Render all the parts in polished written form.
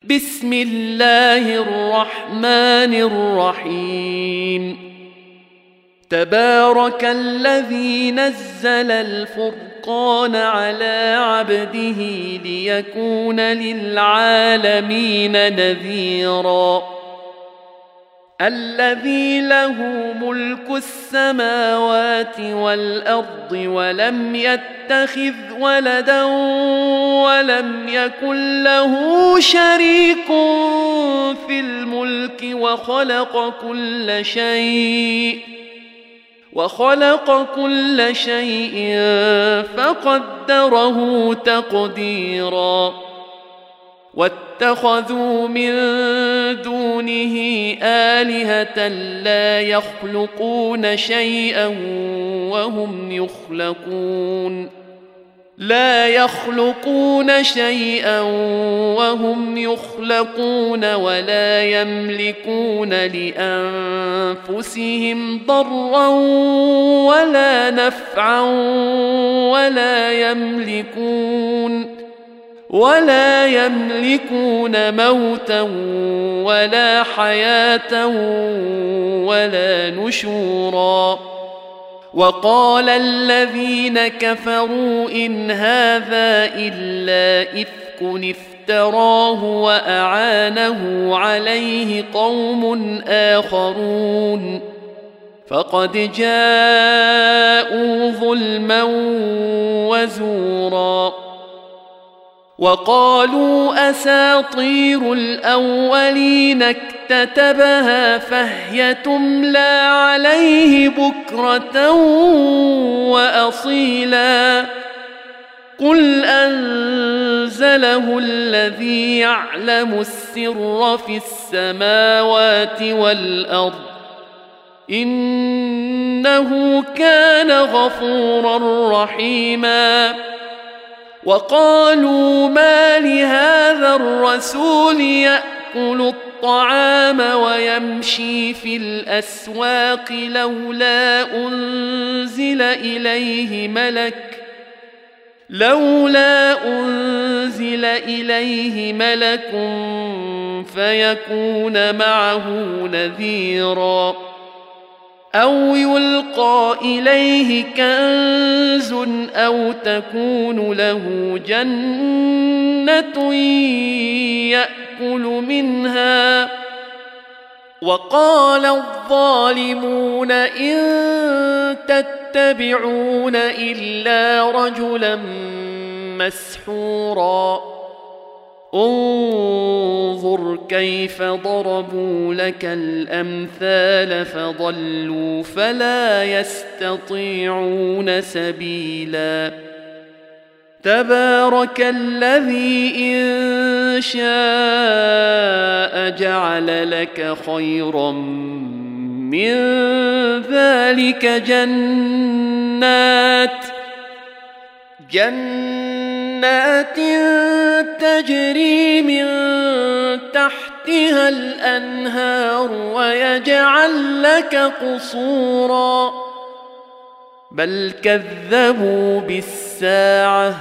بسم الله الرحمن الرحيم تبارك الذي نزل الفرقان على عبده ليكون للعالمين نذيرا الذي له ملك السماوات والأرض ولم يتخذ ولدا ولم يكن له شريك في الملك وخلق كل شيء فقدره تقديرا واتخذوا من دونه آلهة لا يخلقون شيئا وهم يخلقون ولا يملكون لأنفسهم ضرا ولا نفعا ولا يملكون موتا ولا حياة ولا نشورا وقال الذين كفروا إن هذا إلا إفك افتراه وأعانه عليه قوم آخرون فقد جاءوا ظلما وزورا وقالوا أساطير الأولين اكتتبها فهي تملى عليه بكرة وأصيلا قل أنزله الذي يعلم السر في السماوات والأرض إنه كان غفورا رحيما وقالوا ما لهذا الرسول يأكل الطعام ويمشي في الأسواق لولا أنزل إليه ملك فيكون معه نذيرا أو يلقى إليه كنز أو تكون له جنة يأكل منها وقال الظالمون إن تتبعون إلا رجلا مسحورا انظر كيف ضربوا لك الأمثال فضلوا فلا يستطيعون سبيلا تبارك الذي إن شاء جعل لك خيرا من ذلك جنات تجري من تحتها الأنهار ويجعل لك قصورا بل كذبوا بالساعة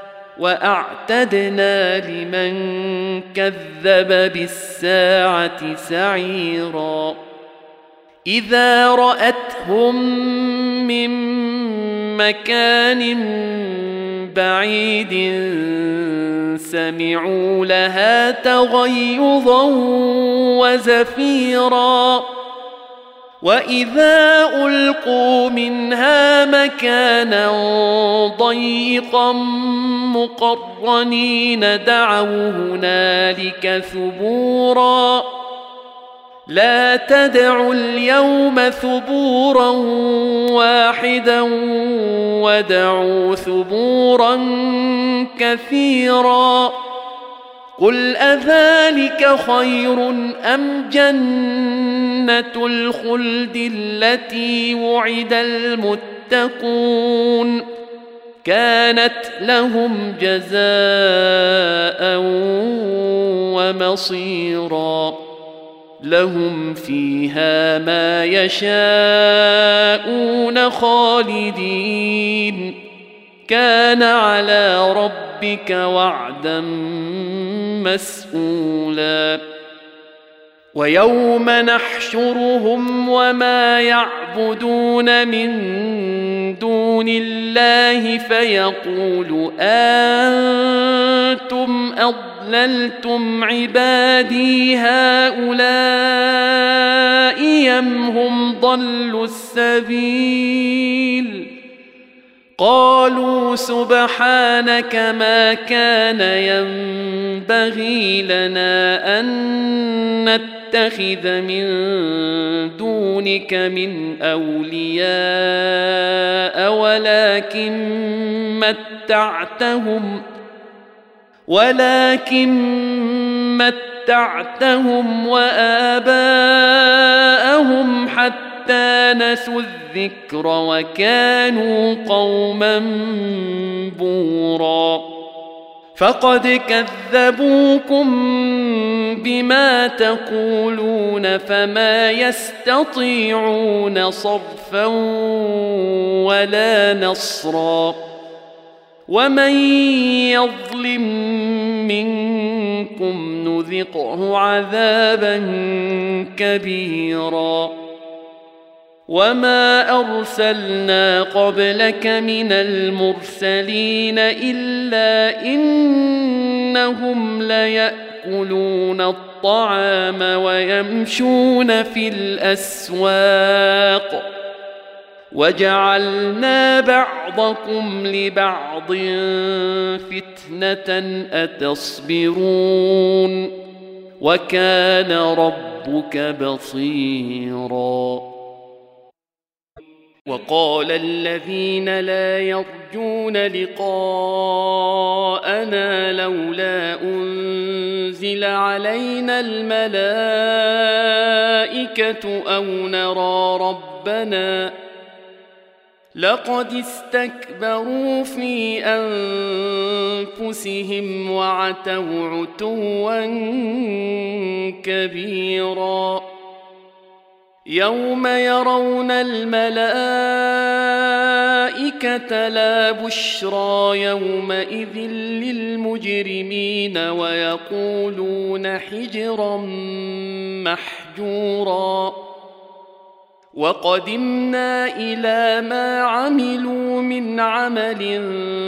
وأعتدنا لمن كذب بالساعة سعيرا إذا رأتهم من مكان بعيد سمعوا لها تغيظا وزفيرا وإذا ألقوا منها مكانا ضيقا مقرنين دعوا هنالك ثبورا لا تدعوا اليوم ثبورا واحدا ودعوا ثبورا كثيرا قل أذلك خير أم جنة الخلد التي وعد المتقون كانت لهم جزاء ومصيرا لهم فيها ما يشاءون خالدين كان على ربك وعدا مسؤولا ويوم نحشرهم وما يعبدون من دون الله فيقول أنتم أضللتم عبادي هؤلاء أم هم ضلوا السبيل قالوا سبحانك ما كان ينبغي لنا أن نتخذ من دونك من أولياء ولكن متعتهم وآباءهم حتى نسوا الذكر وكانوا قوما بورا فقد كذبوكم بما تقولون فما يستطيعون صرفا ولا نصرا ومن يظلم منكم نذقه عذابا كبيرا وما أرسلنا قبلك من المرسلين إلا إنهم ليأكلون الطعام ويمشون في الأسواق وجعلنا بعضكم لبعض فتنة أتصبرون وكان ربك بصيرا وقال الذين لا يرجون لقاءنا لولا أنزل علينا الملائكة أو نرى ربنا لقد استكبروا في أنفسهم وعتوا عتوا كبيرا يوم يرون الملائكة لا بشرى يومئذ للمجرمين ويقولون حجرا محجورا وقدمنا إلى ما عملوا من عمل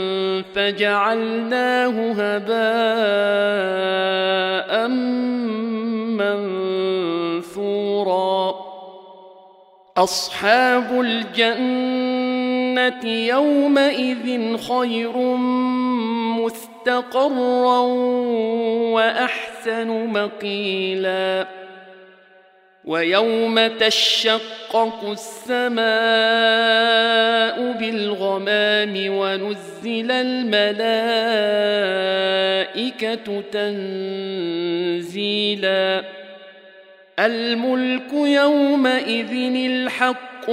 فجعلناه هباء منثورا أصحاب الجنة يومئذ خير مستقرا وأحسن مقيلا ويوم تشقق السماء بالغمام ونزل الملائكة تنزيلا الملك يومئذ الحق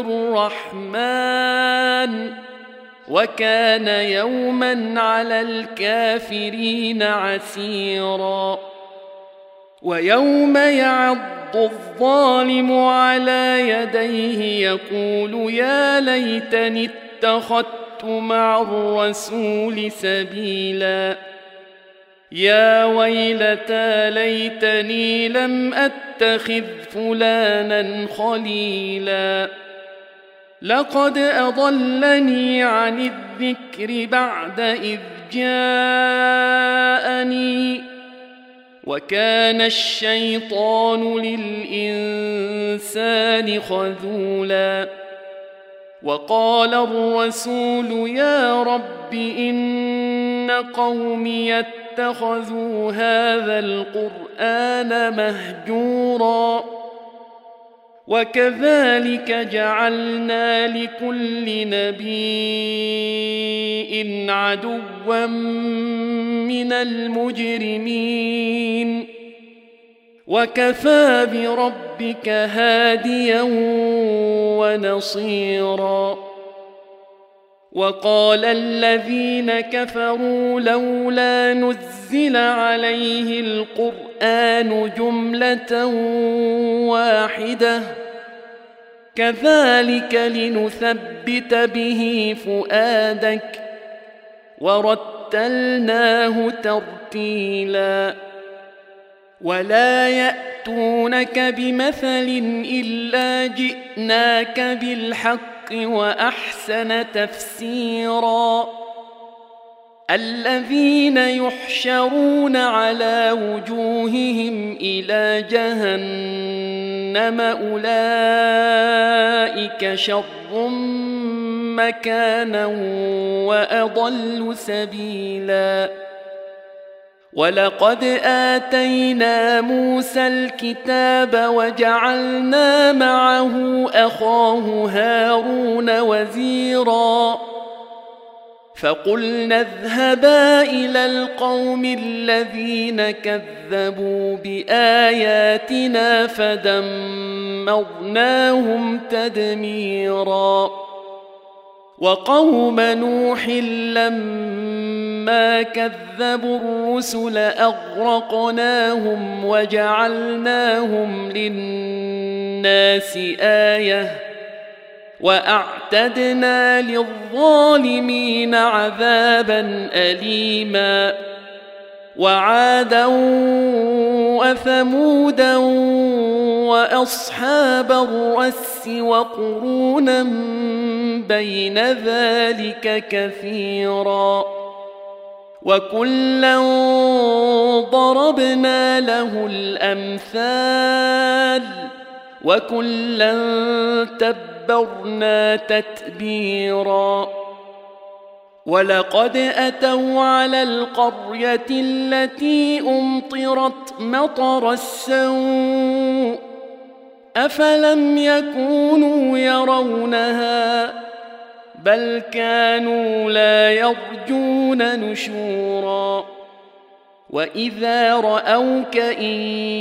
للرحمن وكان يوما على الكافرين عسيرا ويوم يعض الظالم على يديه يقول يا ليتني اتخذت مع الرسول سبيلا يا ويلتى ليتني لم أتخذ فلانا خليلا لقد أضلني عن الذكر بعد إذ جاءني وكان الشيطان للإنسان خذولا وقال الرسول يا رب إن قومي اتخذوا هذا القرآن مهجورا وكذلك جعلنا لكل نبي عدوا من المجرمين وكفى بربك هاديا ونصيرا وقال الذين كفروا لولا نزل عليه القرآن جملة واحدة كذلك لنثبت به فؤادك ورتلناه ترتيلا ولا يأتونك بمثل إلا جئناك بالحق وأحسن تفسيرا الذين يحشرون على وجوههم إلى جهنم أولئك شر مكانا وأضل سبيلا ولقد آتينا موسى الكتاب وجعلنا معه أخاه هارون وزيرا فقلنا اذهبا إلى القوم الذين كذبوا بآياتنا فدمرناهم تدميرا وقوم نوح لما كذبوا الرسل أغرقناهم وجعلناهم للناس آية وأعتدنا للظالمين عذابا أليما وعادا وثمودا وأصحاب الرس وقرونا بين ذلك كثيرا وكلا ضربنا له الأمثال وكلا تبرنا تتبيرا ولقد أتوا على القرية التي أمطرت مطر السوء أفلم يكونوا يرونها بل كانوا لا يرجون نشورا وإذا رأوك إن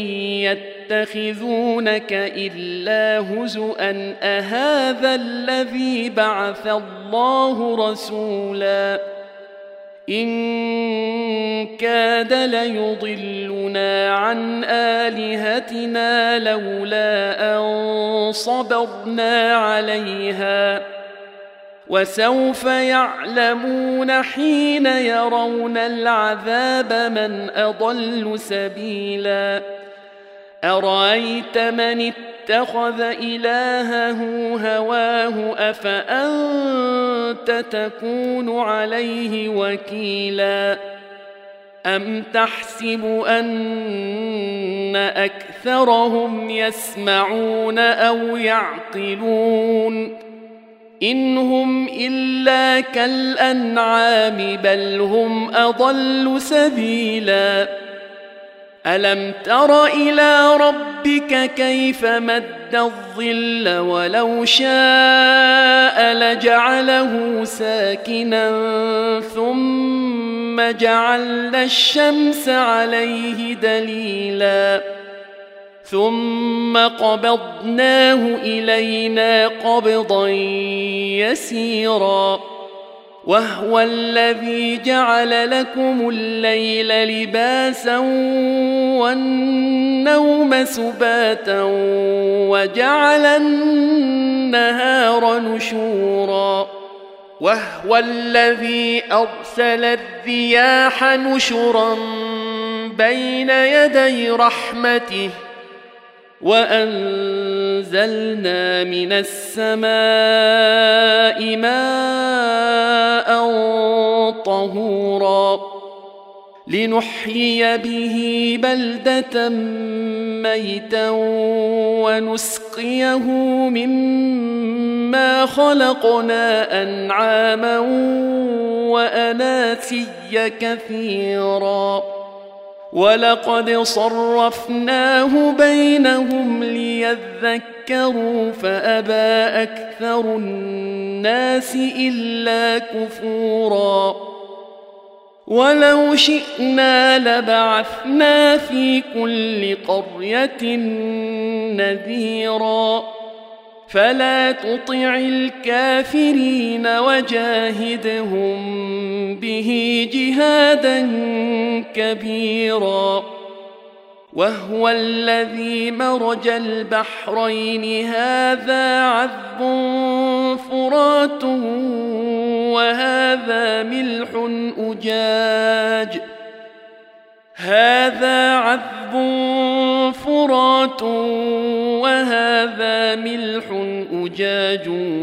يتخذونك إلا هزؤا أهذا الذي بعث الله رسولا إن كاد ليضلنا عن آلهتنا لولا أن صبرنا عليها وسوف يعلمون حين يرون العذاب من أضل سبيلا أرأيت من اتخذ إلهه هواه أفأنت تكون عليه وكيلا أم تحسب أن أكثرهم يسمعون أو يعقلون إن هم إلا كالأنعام بل هم أضل سبيلا ألم تر إلى ربك كيف مد الظل ولو شاء لجعله ساكنا ثم جعلنا الشمس عليه دليلا ثم قبضناه إلينا قبضا يسيرا وهو الذي جعل لكم الليل لباسا والنوم سباتا وجعل النهار نشورا وهو الذي أرسل الرياح نشرا بين يدي رحمته وأنزلنا من السماء ماء طهورا لنحيي به بلدة ميتا ونسقيه مما خلقنا أنعاما وأناسيا كثيرا ولقد صرفناه بينهم ليذكروا فأبى أكثر الناس إلا كفورا ولو شئنا لبعثنا في كل قرية نذيرا فلا تطع الكافرين وجاهدهم به جهادا كبيرا وهو الذي مرج البحرين هذا عذب فرات وهذا ملح أجاج هذا عذب فرات وهذا ملح أجاج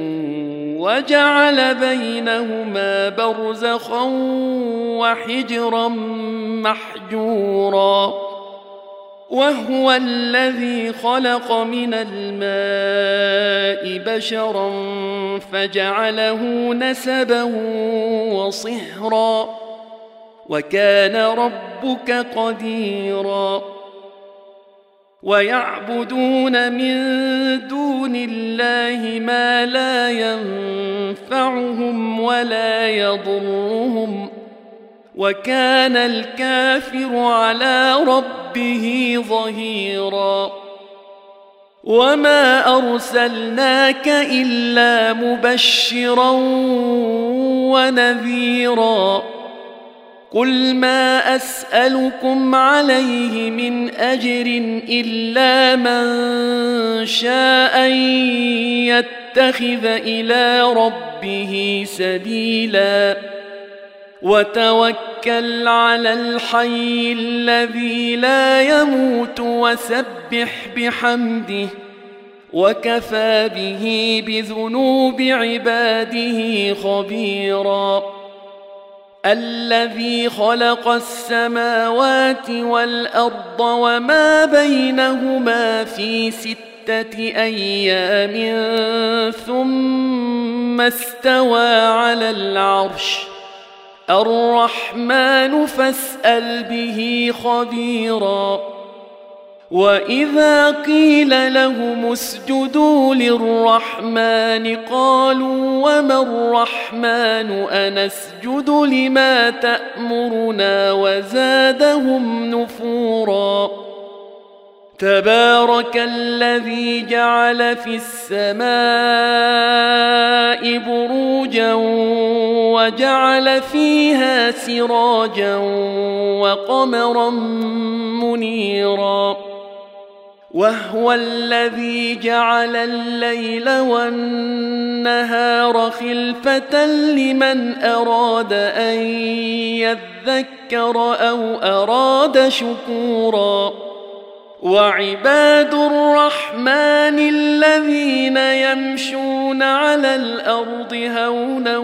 وجعل بينهما برزخا وحجرا محجورا وهو الذي خلق من الماء بشرا فجعله نسبا وصهرا وكان ربك قديرا ويعبدون من دون الله ما لا ينفعهم ولا يضرهم وكان الكافر على ربه ظهيرا وما أرسلناك إلا مبشرا ونذيرا قل ما أسألكم عليه من أجر إلا من شاء أن يتخذ إلى ربه سبيلا وتوكل على الحي الذي لا يموت وسبح بحمده وكفى به بذنوب عباده خبيرا الذي خلق السماوات والأرض وما بينهما في 6 أيام ثم استوى على العرش الرحمن فاسأل به خبيرا وإذا قيل لهم اسجدوا للرحمن قالوا وما الرحمن أنسجد لما تأمرنا وزادهم نفورا تبارك الذي جعل في السماء بروجا وجعل فيها سراجا وقمرا منيرا وهو الذي جعل الليل والنهار خلفة لمن أراد أن يذكر أو أراد شكورا وعباد الرحمن الذين يمشون على الأرض هونا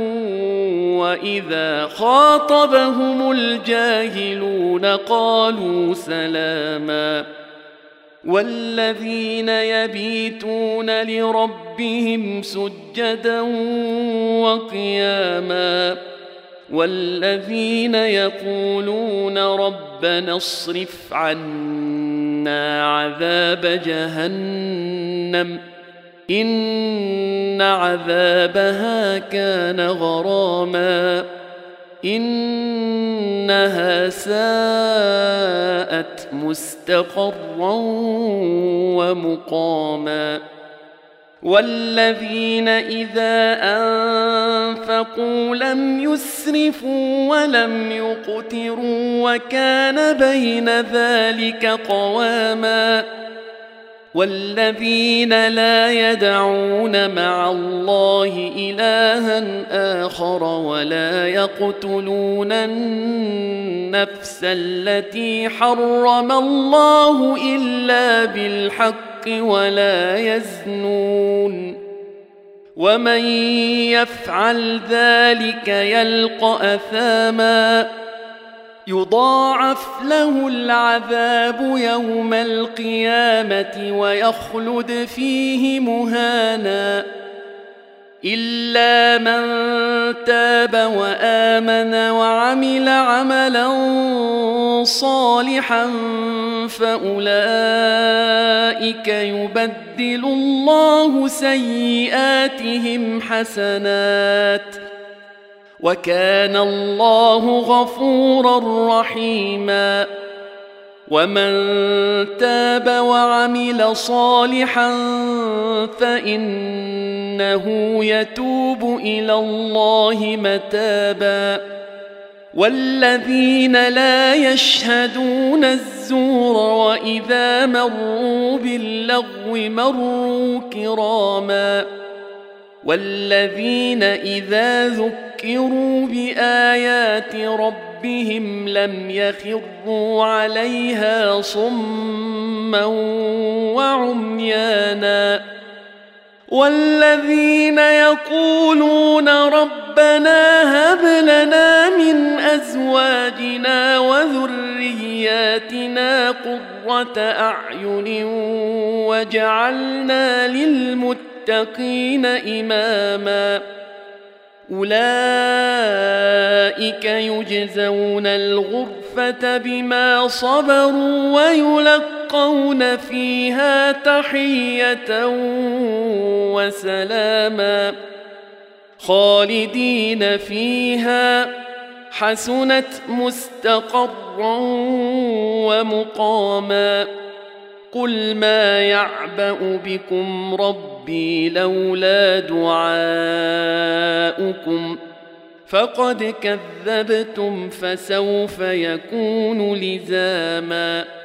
وإذا خاطبهم الجاهلون قالوا سلاما والذين يبيتون لربهم سجدا وقياما والذين يقولون ربنا اصرف عنا عذاب جهنم إن عذابها كان غراما إنها ساءت مستقرا ومقاما والذين إذا أنفقوا لم يسرفوا ولم يقتروا وكان بين ذلك قواما والذين لا يدعون مع الله إلها آخر ولا يقتلون النفس التي حرم الله إلا بالحق ولا يزنون ومن يفعل ذلك يلقى أثاما يضاعف له العذاب يوم القيامة ويخلد فيه مهانا إلا من تاب وآمن وعمل عملا صالحا فأولئك يبدل الله سيئاتهم حسنات وكان الله غفورا رحيما ومن تاب وعمل صالحا فإنه يتوب إلى الله متابا والذين لا يشهدون الزور وإذا مروا باللغو مروا كراما والذين إذا ذكروا يستكبروا بآيات ربهم لم يخروا عليها صما وعميانا والذين يقولون ربنا هب لنا من أزواجنا وذرياتنا قرة أعين وجعلنا للمتقين إماما أولئك يجزون الغرفة بما صبروا ويلقون فيها تحية وسلاما خالدين فيها حسنت مستقرا ومقاما قل ما يعبأ بكم ربي لولا دعاؤكم فقد كذبتم فسوف يكون لزاما